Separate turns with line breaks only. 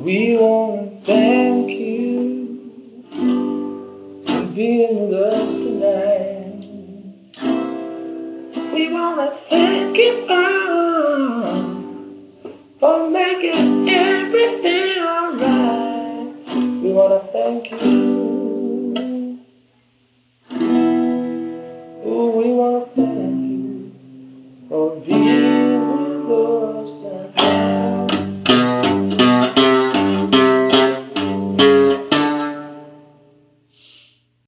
We wanna thank you for being with us tonight. We wanna thank you for making everything alright. We wanna thank you. Ooh, we wanna thank you.